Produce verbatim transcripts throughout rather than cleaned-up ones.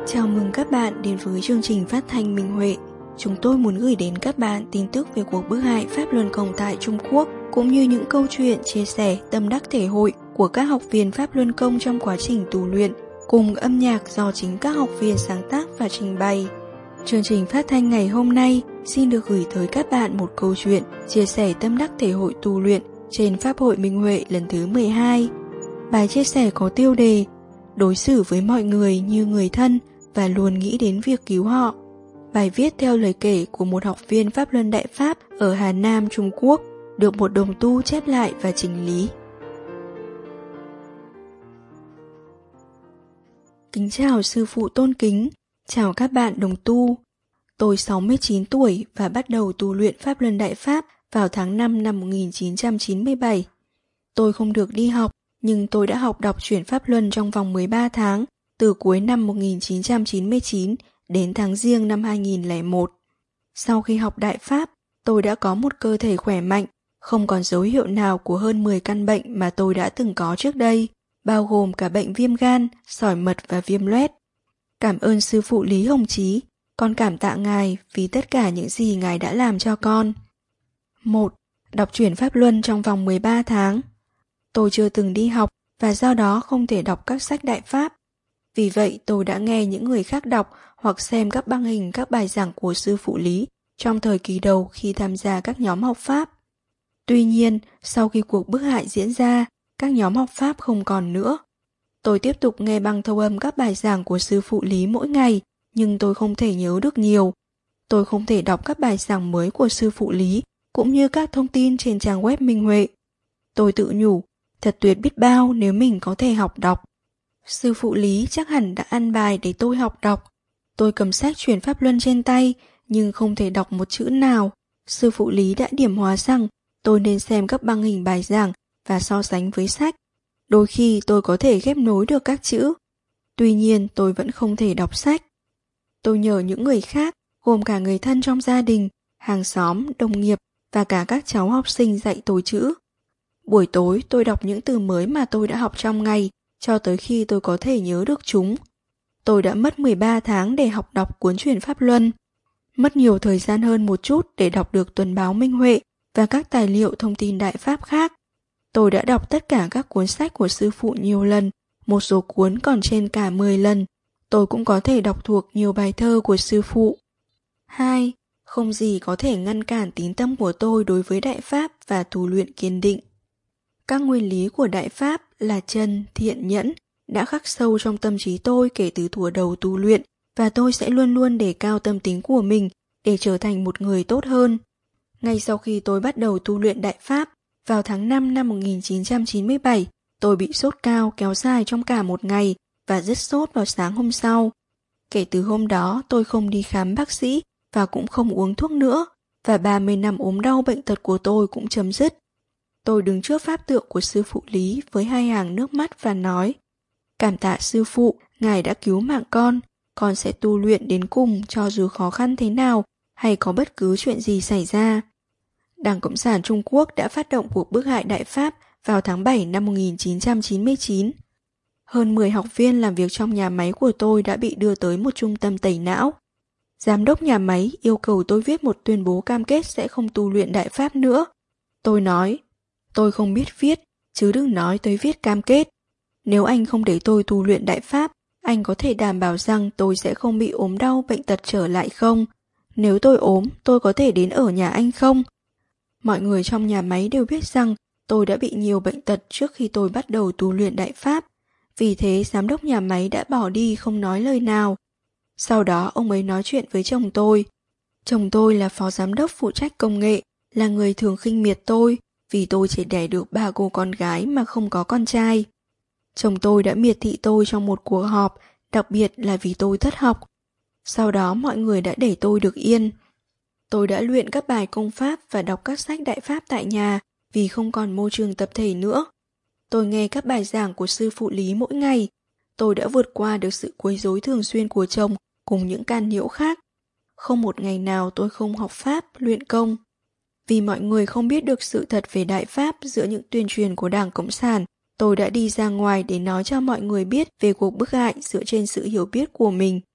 Chào mừng các bạn đến với chương trình phát thanh Minh Huệ. Chúng tôi muốn gửi đến các bạn tin tức về cuộc bức hại Pháp Luân Công tại Trung Quốc, cũng như những câu chuyện chia sẻ tâm đắc thể hội của các học viên Pháp Luân Công trong quá trình tu luyện, cùng âm nhạc do chính các học viên sáng tác và trình bày. Chương trình phát thanh ngày hôm nay xin được gửi tới các bạn một câu chuyện chia sẻ tâm đắc thể hội tu luyện trên Pháp hội Minh Huệ lần thứ mười hai. Bài chia sẻ có tiêu đề đối xử với mọi người như người thân và luôn nghĩ đến việc cứu họ. Bài viết theo lời kể của một học viên Pháp Luân Đại Pháp ở Hà Nam, Trung Quốc, được một đồng tu chép lại và chỉnh lý. Kính chào sư phụ tôn kính, chào các bạn đồng tu. Tôi sáu mươi chín tuổi và bắt đầu tu luyện Pháp Luân Đại Pháp vào tháng năm năm một nghìn chín trăm chín mươi bảy. Tôi không được đi học, nhưng tôi đã học đọc chuyển Pháp Luân trong vòng mười ba tháng, từ cuối năm một nghìn chín trăm chín mươi chín đến tháng Giêng năm hai nghìn lẻ một. Sau khi học Đại Pháp, tôi đã có một cơ thể khỏe mạnh, không còn dấu hiệu nào của hơn mười căn bệnh mà tôi đã từng có trước đây, bao gồm cả bệnh viêm gan, sỏi mật và viêm loét. Cảm ơn sư phụ Lý Hồng Chí, con cảm tạ ngài vì tất cả những gì ngài đã làm cho con. một. Đọc chuyển Pháp Luân trong vòng mười ba tháng. Tôi chưa từng đi học và do đó không thể đọc các sách Đại Pháp. Vì vậy tôi đã nghe những người khác đọc hoặc xem các băng hình các bài giảng của sư phụ Lý trong thời kỳ đầu khi tham gia các nhóm học Pháp. Tuy nhiên, sau khi cuộc bức hại diễn ra, các nhóm học Pháp không còn nữa. Tôi tiếp tục nghe băng thâu âm các bài giảng của sư phụ Lý mỗi ngày, nhưng tôi không thể nhớ được nhiều. Tôi không thể đọc các bài giảng mới của sư phụ Lý, cũng như các thông tin trên trang web Minh Huệ. Tôi tự nhủ, thật tuyệt biết bao nếu mình có thể học đọc. Sư phụ Lý chắc hẳn đã ăn bài để tôi học đọc. Tôi cầm sách chuyển Pháp Luân trên tay, nhưng không thể đọc một chữ nào. Sư phụ Lý đã điểm hóa rằng tôi nên xem các băng hình bài giảng và so sánh với sách. Đôi khi tôi có thể ghép nối được các chữ. Tuy nhiên tôi vẫn không thể đọc sách. Tôi nhờ những người khác, gồm cả người thân trong gia đình, hàng xóm, đồng nghiệp và cả các cháu học sinh dạy tôi chữ. Buổi tối tôi đọc những từ mới mà tôi đã học trong ngày, cho tới khi tôi có thể nhớ được chúng. Tôi đã mất mười ba tháng để học đọc cuốn chuyển Pháp Luân. Mất nhiều thời gian hơn một chút để đọc được tuần báo Minh Huệ và các tài liệu thông tin Đại Pháp khác. Tôi đã đọc tất cả các cuốn sách của sư phụ nhiều lần, một số cuốn còn trên cả mười lần. Tôi cũng có thể đọc thuộc nhiều bài thơ của sư phụ. hai. Không gì có thể ngăn cản tín tâm của tôi đối với Đại Pháp và tu luyện kiên định. Các nguyên lý của Đại Pháp là chân, thiện, nhẫn đã khắc sâu trong tâm trí tôi kể từ thuở đầu tu luyện, và tôi sẽ luôn luôn đề cao tâm tính của mình để trở thành một người tốt hơn. Ngay sau khi tôi bắt đầu tu luyện Đại Pháp, vào tháng năm năm một nghìn chín trăm chín mươi bảy, tôi bị sốt cao kéo dài trong cả một ngày và rất sốt vào sáng hôm sau. Kể từ hôm đó tôi không đi khám bác sĩ và cũng không uống thuốc nữa, và ba mươi năm ốm đau bệnh tật của tôi cũng chấm dứt. Tôi đứng trước pháp tượng của sư phụ Lý với hai hàng nước mắt và nói: cảm tạ sư phụ, ngài đã cứu mạng con, con sẽ tu luyện đến cùng cho dù khó khăn thế nào hay có bất cứ chuyện gì xảy ra. Đảng Cộng sản Trung Quốc đã phát động cuộc bức hại Đại Pháp vào tháng bảy năm một nghìn chín trăm chín mươi chín. Hơn mười học viên làm việc trong nhà máy của tôi đã bị đưa tới một trung tâm tẩy não. Giám đốc nhà máy yêu cầu tôi viết một tuyên bố cam kết sẽ không tu luyện Đại Pháp nữa. Tôi nói, tôi không biết viết, chứ đừng nói tới viết cam kết. Nếu anh không để tôi tu luyện Đại Pháp, anh có thể đảm bảo rằng tôi sẽ không bị ốm đau bệnh tật trở lại không? Nếu tôi ốm, tôi có thể đến ở nhà anh không? Mọi người trong nhà máy đều biết rằng tôi đã bị nhiều bệnh tật trước khi tôi bắt đầu tu luyện Đại Pháp. Vì thế giám đốc nhà máy đã bỏ đi không nói lời nào. Sau đó ông ấy nói chuyện với chồng tôi. Chồng tôi là phó giám đốc phụ trách công nghệ, là người thường khinh miệt tôi vì tôi chỉ đẻ được ba cô con gái mà không có con trai. Chồng tôi đã miệt thị tôi trong một cuộc họp, đặc biệt là vì tôi thất học. Sau đó mọi người đã để tôi được yên. Tôi đã luyện các bài công pháp và đọc các sách Đại Pháp tại nhà vì không còn môi trường tập thể nữa. Tôi nghe các bài giảng của sư phụ Lý mỗi ngày. Tôi đã vượt qua được sự quấy rối thường xuyên của chồng cùng những can nhiễu khác. Không một ngày nào tôi không học Pháp, luyện công. Vì mọi người không biết được sự thật về Đại Pháp giữa những tuyên truyền của Đảng Cộng sản, tôi đã đi ra ngoài để nói cho mọi người biết về cuộc bức hại dựa trên sự hiểu biết của mình.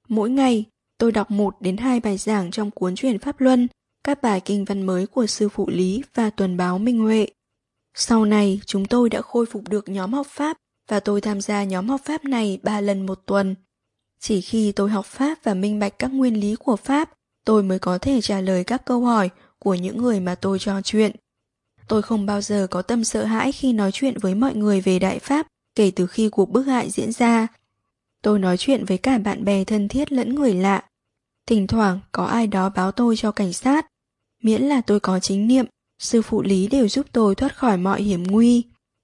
Mỗi ngày, tôi đọc một đến hai bài giảng trong cuốn Chuyển Pháp Luân, các bài kinh văn mới của sư phụ Lý và tuần báo Minh Huệ. Sau này, chúng tôi đã khôi phục được nhóm học Pháp và tôi tham gia nhóm học Pháp này ba lần một tuần. Chỉ khi tôi học Pháp và minh bạch các nguyên lý của Pháp, tôi mới có thể trả lời các câu hỏi của những người mà tôi trò chuyện. Tôi không bao giờ có tâm sợ hãi khi nói chuyện với mọi người về Đại Pháp kể từ khi cuộc bức hại diễn ra. Tôi nói chuyện với cả bạn bè thân thiết lẫn người lạ. Thỉnh thoảng có ai đó báo tôi cho cảnh sát. Miễn là tôi có chính niệm, sư phụ Lý đều giúp tôi thoát khỏi mọi hiểm nguy.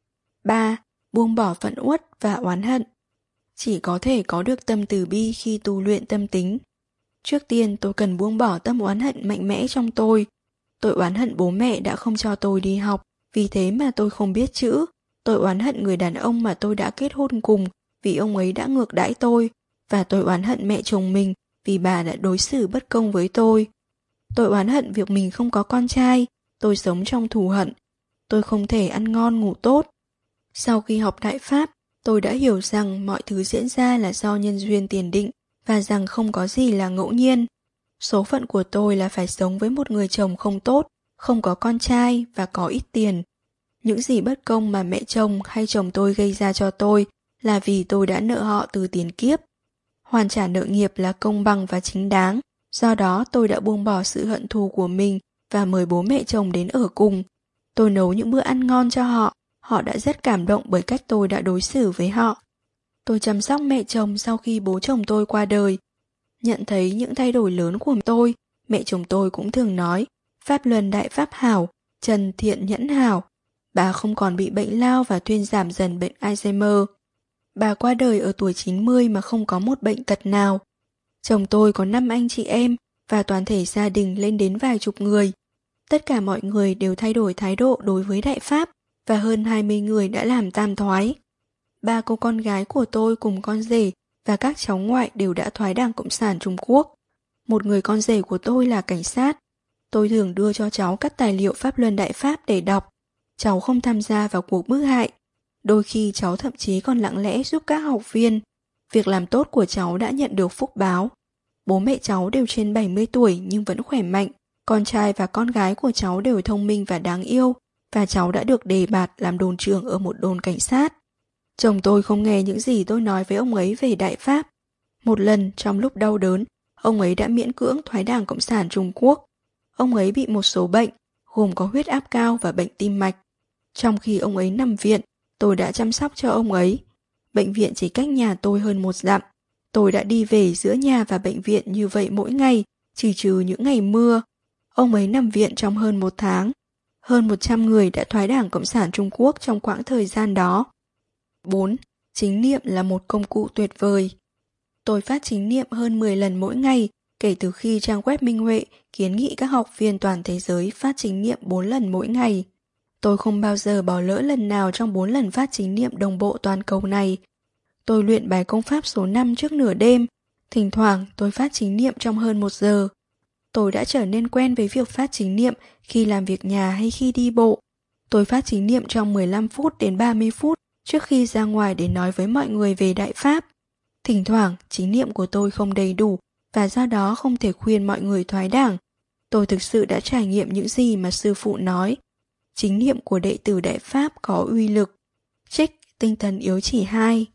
ba. Buông bỏ phẫn uất và oán hận. Chỉ có thể có được tâm từ bi khi tu luyện tâm tính. Trước tiên tôi cần buông bỏ tâm oán hận mạnh mẽ trong tôi. Tôi oán hận bố mẹ đã không cho tôi đi học, vì thế mà tôi không biết chữ. Tôi oán hận người đàn ông mà tôi đã kết hôn cùng, vì ông ấy đã ngược đãi tôi. Và tôi oán hận mẹ chồng mình, vì bà đã đối xử bất công với tôi. Tôi oán hận việc mình không có con trai. Tôi sống trong thù hận. Tôi không thể ăn ngon ngủ tốt. Sau khi học Đại Pháp, tôi đã hiểu rằng mọi thứ diễn ra là do nhân duyên tiền định và rằng không có gì là ngẫu nhiên. Số phận của tôi là phải sống với một người chồng không tốt, không có con trai và có ít tiền. Những gì bất công mà mẹ chồng hay chồng tôi gây ra cho tôi là vì tôi đã nợ họ từ tiền kiếp. Hoàn trả nợ nghiệp là công bằng và chính đáng, do đó tôi đã buông bỏ sự hận thù của mình và mời bố mẹ chồng đến ở cùng. Tôi nấu những bữa ăn ngon cho họ, họ đã rất cảm động bởi cách tôi đã đối xử với họ. Tôi chăm sóc mẹ chồng sau khi bố chồng tôi qua đời. Nhận thấy những thay đổi lớn của tôi, mẹ chồng tôi cũng thường nói, Pháp Luân Đại Pháp hảo, Trần Thiện Nhẫn hảo. Bà không còn bị bệnh lao và thuyên giảm dần bệnh Alzheimer. Bà qua đời ở tuổi chín mươi mà không có một bệnh tật nào. Chồng tôi có năm anh chị em và toàn thể gia đình lên đến vài chục người. Tất cả mọi người đều thay đổi thái độ đối với Đại Pháp và hơn hai mươi người đã làm tam thoái. Ba cô con gái của tôi cùng con rể và các cháu ngoại đều đã thoái Đảng Cộng sản Trung Quốc. Một người con rể của tôi là cảnh sát. Tôi thường đưa cho cháu các tài liệu Pháp Luân Đại Pháp để đọc. Cháu không tham gia vào cuộc bức hại. Đôi khi cháu thậm chí còn lặng lẽ giúp các học viên. Việc làm tốt của cháu đã nhận được phúc báo. Bố mẹ cháu đều trên bảy mươi tuổi nhưng vẫn khỏe mạnh. Con trai và con gái của cháu đều thông minh và đáng yêu. Và cháu đã được đề bạt làm đồn trưởng ở một đồn cảnh sát. Chồng tôi không nghe những gì tôi nói với ông ấy về Đại Pháp. Một lần trong lúc đau đớn, ông ấy đã miễn cưỡng thoái Đảng Cộng sản Trung Quốc. Ông ấy bị một số bệnh, gồm có huyết áp cao và bệnh tim mạch. Trong khi ông ấy nằm viện, tôi đã chăm sóc cho ông ấy. Bệnh viện chỉ cách nhà tôi hơn một dặm. Tôi đã đi về giữa nhà và bệnh viện như vậy mỗi ngày, chỉ trừ những ngày mưa. Ông ấy nằm viện trong hơn một tháng. Hơn một trăm người đã thoái Đảng Cộng sản Trung Quốc trong quãng thời gian đó. bốn. Chính niệm là một công cụ tuyệt vời. Tôi phát chính niệm hơn mười lần mỗi ngày kể từ khi trang web Minh Huệ kiến nghị các học viên toàn thế giới phát chính niệm bốn lần mỗi ngày. Tôi không bao giờ bỏ lỡ lần nào trong bốn lần phát chính niệm đồng bộ toàn cầu này. Tôi luyện bài công pháp số năm trước nửa đêm. Thỉnh thoảng tôi phát chính niệm trong hơn một giờ. Tôi đã trở nên quen với việc phát chính niệm khi làm việc nhà hay khi đi bộ. Tôi phát chính niệm trong mười lăm phút đến ba mươi phút trước khi ra ngoài để nói với mọi người về Đại Pháp. Thỉnh thoảng, chính niệm của tôi không đầy đủ và do đó không thể khuyên mọi người thoái đảng. Tôi thực sự đã trải nghiệm những gì mà sư phụ nói. Chính niệm của đệ tử Đại Pháp có uy lực. Trích tinh thần yếu chỉ hai.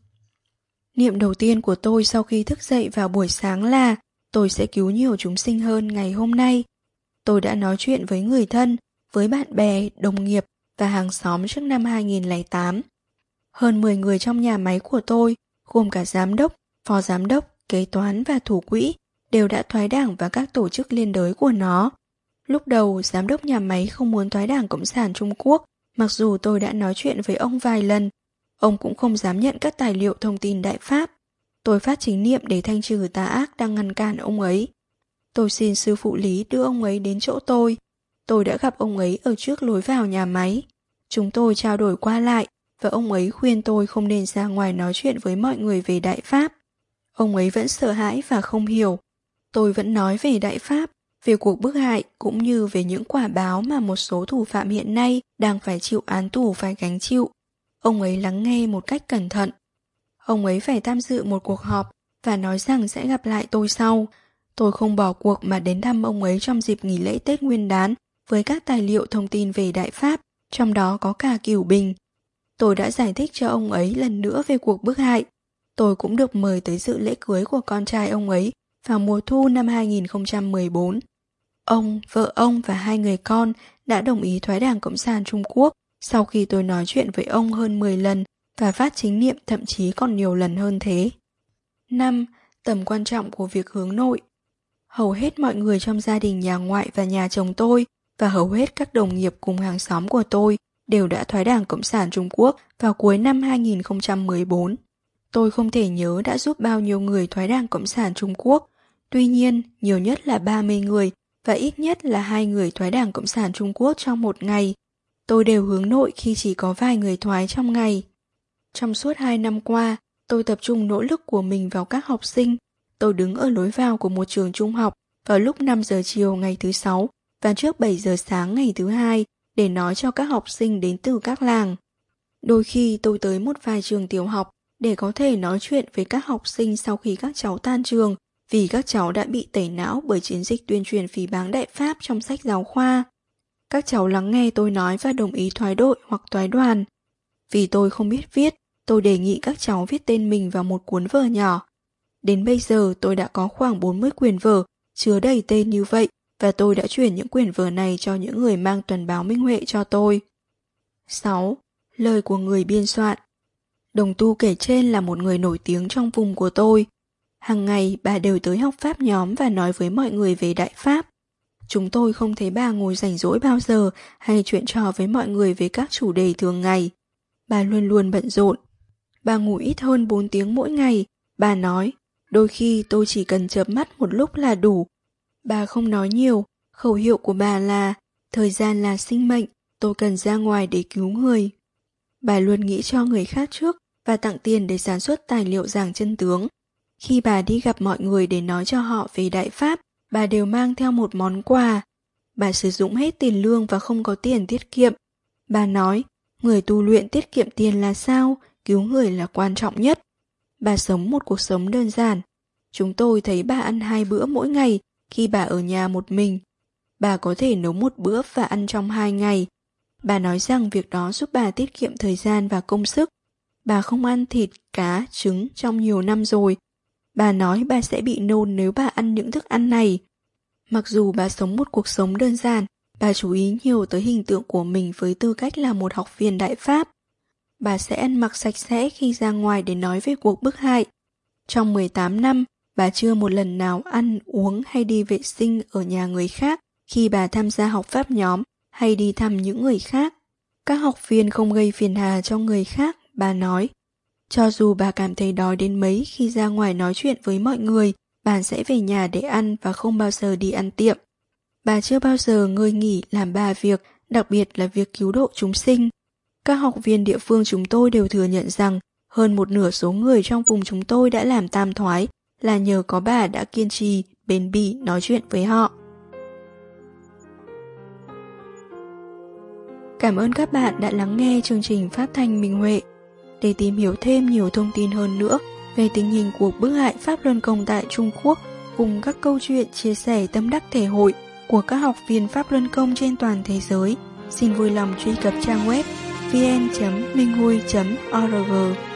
Niệm đầu tiên của tôi sau khi thức dậy vào buổi sáng là tôi sẽ cứu nhiều chúng sinh hơn ngày hôm nay. Tôi đã nói chuyện với người thân, với bạn bè, đồng nghiệp và hàng xóm trước năm hai nghìn lẻ tám. Hơn mười người trong nhà máy của tôi, gồm cả giám đốc, phó giám đốc, kế toán và thủ quỹ, đều đã thoái đảng và các tổ chức liên đới của nó. Lúc đầu, giám đốc nhà máy không muốn thoái Đảng Cộng sản Trung Quốc, mặc dù tôi đã nói chuyện với ông vài lần. Ông cũng không dám nhận các tài liệu thông tin Đại Pháp. Tôi phát chính niệm để thanh trừ tà ác đang ngăn cản ông ấy. Tôi xin sư phụ Lý đưa ông ấy đến chỗ tôi. Tôi đã gặp ông ấy ở trước lối vào nhà máy. Chúng tôi trao đổi qua lại, và ông ấy khuyên tôi không nên ra ngoài nói chuyện với mọi người về Đại Pháp. Ông ấy vẫn sợ hãi và không hiểu. Tôi vẫn nói về Đại Pháp, về cuộc bức hại cũng như về những quả báo mà một số thủ phạm hiện nay đang phải chịu án tù phải gánh chịu. Ông ấy lắng nghe một cách cẩn thận. Ông ấy phải tham dự một cuộc họp và nói rằng sẽ gặp lại tôi sau. Tôi không bỏ cuộc mà đến thăm ông ấy trong dịp nghỉ lễ Tết Nguyên đán với các tài liệu thông tin về Đại Pháp, trong đó có cả Cửu Bình. Tôi đã giải thích cho ông ấy lần nữa về cuộc bức hại. Tôi cũng được mời tới dự lễ cưới của con trai ông ấy vào mùa thu năm hai nghìn không trăm mười bốn. Ông, vợ ông và hai người con đã đồng ý thoái Đảng Cộng sản Trung Quốc sau khi tôi nói chuyện với ông hơn mười lần và phát chính niệm thậm chí còn nhiều lần hơn thế. năm. Tầm quan trọng của việc hướng nội. Hầu hết mọi người trong gia đình nhà ngoại và nhà chồng tôi và hầu hết các đồng nghiệp cùng hàng xóm của tôi đều đã thoái Đảng Cộng sản Trung Quốc vào cuối năm hai nghìn không trăm mười bốn. Tôi không thể nhớ đã giúp bao nhiêu người thoái Đảng Cộng sản Trung Quốc. Tuy nhiên, nhiều nhất là ba mươi người và ít nhất là hai người thoái Đảng Cộng sản Trung Quốc trong một ngày. Tôi đều hướng nội khi chỉ có vài người thoái trong ngày. Trong suốt hai năm qua, tôi tập trung nỗ lực của mình vào các học sinh. Tôi đứng ở lối vào của một trường trung học vào lúc năm giờ chiều ngày thứ sáu và trước bảy giờ sáng ngày thứ hai để nói cho các học sinh đến từ các làng. Đôi khi tôi tới một vài trường tiểu học để có thể nói chuyện với các học sinh sau khi các cháu tan trường, vì các cháu đã bị tẩy não bởi chiến dịch tuyên truyền phỉ báng Đại Pháp trong sách giáo khoa. Các cháu lắng nghe tôi nói và đồng ý thoái đội hoặc thoái đoàn. Vì tôi không biết viết, tôi đề nghị các cháu viết tên mình vào một cuốn vở nhỏ. Đến bây giờ tôi đã có khoảng bốn mươi quyển vở chứa đầy tên như vậy và tôi đã chuyển những quyển vở này cho những người mang tuần báo Minh Huệ cho tôi. sáu. Lời của người biên soạn. Đồng tu kể trên là một người nổi tiếng trong vùng của tôi. Hàng ngày bà đều tới học Pháp nhóm và nói với mọi người về Đại Pháp. Chúng tôi không thấy bà ngồi rảnh rỗi bao giờ hay chuyện trò với mọi người về các chủ đề thường ngày. Bà luôn luôn bận rộn. Bà ngủ ít hơn bốn tiếng mỗi ngày. Bà nói, đôi khi tôi chỉ cần chợp mắt một lúc là đủ. Bà không nói nhiều, khẩu hiệu của bà là thời gian là sinh mệnh, tôi cần ra ngoài để cứu người. Bà luôn nghĩ cho người khác trước và tặng tiền để sản xuất tài liệu giảng chân tướng. Khi bà đi gặp mọi người để nói cho họ về Đại Pháp, bà đều mang theo một món quà. Bà sử dụng hết tiền lương và không có tiền tiết kiệm. Bà nói, người tu luyện tiết kiệm tiền là sao, cứu người là quan trọng nhất. Bà sống một cuộc sống đơn giản. Chúng tôi thấy bà ăn hai bữa mỗi ngày khi bà ở nhà một mình. Bà có thể nấu một bữa và ăn trong hai ngày. Bà nói rằng việc đó giúp bà tiết kiệm thời gian và công sức. Bà không ăn thịt, cá, trứng trong nhiều năm rồi. Bà nói bà sẽ bị nôn nếu bà ăn những thức ăn này. Mặc dù bà sống một cuộc sống đơn giản, bà chú ý nhiều tới hình tượng của mình với tư cách là một học viên Đại Pháp. Bà sẽ ăn mặc sạch sẽ khi ra ngoài để nói về cuộc bức hại. Trong mười tám năm, bà chưa một lần nào ăn, uống hay đi vệ sinh ở nhà người khác khi bà tham gia học Pháp nhóm hay đi thăm những người khác. Các học viên không gây phiền hà cho người khác, bà nói. Cho dù bà cảm thấy đói đến mấy khi ra ngoài nói chuyện với mọi người, bà sẽ về nhà để ăn và không bao giờ đi ăn tiệm. Bà chưa bao giờ ngơi nghỉ làm ba việc, đặc biệt là việc cứu độ chúng sinh. Các học viên địa phương chúng tôi đều thừa nhận rằng hơn một nửa số người trong vùng chúng tôi đã làm tam thoái là nhờ có bà đã kiên trì, bền bỉ nói chuyện với họ. Cảm ơn các bạn đã lắng nghe chương trình phát thanh Minh Huệ. Để tìm hiểu thêm nhiều thông tin hơn nữa về tình hình cuộc bức hại Pháp Luân Công tại Trung Quốc cùng các câu chuyện chia sẻ tâm đắc thể hội của các học viên Pháp Luân Công trên toàn thế giới, xin vui lòng truy cập trang web vê en chấm minh hui chấm o rờ giê.